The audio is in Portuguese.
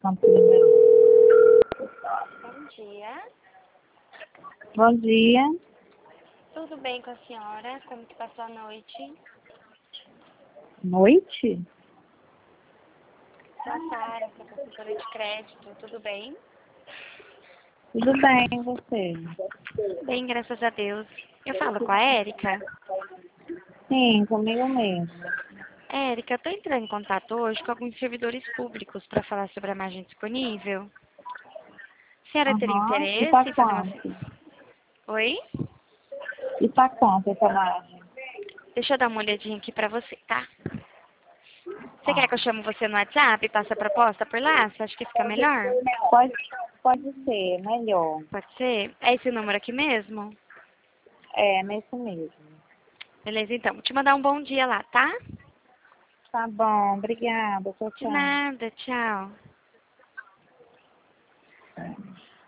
Campo número 1. Bom dia. Bom dia. Tudo bem com a senhora? Como que passou a noite? Noite? Sou a Sara, sou consultora de crédito. Tudo bem? Tudo bem, e você? Bem, graças a Deus. Eu falo com a Érica. Sim, comigo mesmo. Érica, eu tô entrando em contato hoje com alguns servidores públicos para falar sobre a margem disponível. A senhora teria Aham. E interesse tá em fazer uma... quanto? Oi? E tá quanto essa margem? Deixa eu dar uma olhadinha aqui pra você, tá? Você quer Ah. que eu chame você no WhatsApp e passe a proposta por lá? Você acha que fica melhor? Pode, pode ser, melhor. Pode ser? É esse número aqui mesmo? É, nesse mesmo. Beleza, então. Vou te mandar um bom dia lá, tá? Tá bom, obrigada. Tchau, De tchau. nada, tchau.